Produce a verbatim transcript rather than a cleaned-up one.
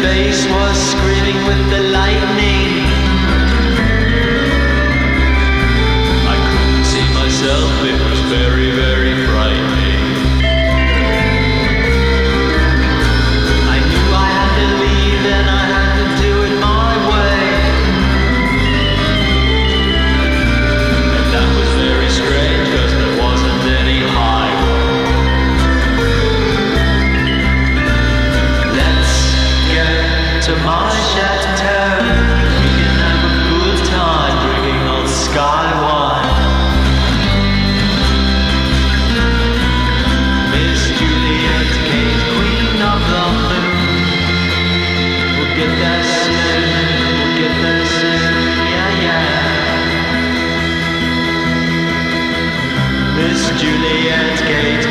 bass was screaming with the lightning. I couldn't see myself, it was very, very frightening. I knew I had to leave and I had to do it my way. And that was very strange, cause there wasn't any highway. Let's get to my chateau. We can have a good time drinking on sky wine. Miss Juliet, Kate, Queen of the Moon. We'll get there soon, we'll get there soon, yeah, yeah. Miss Juliet, Kate,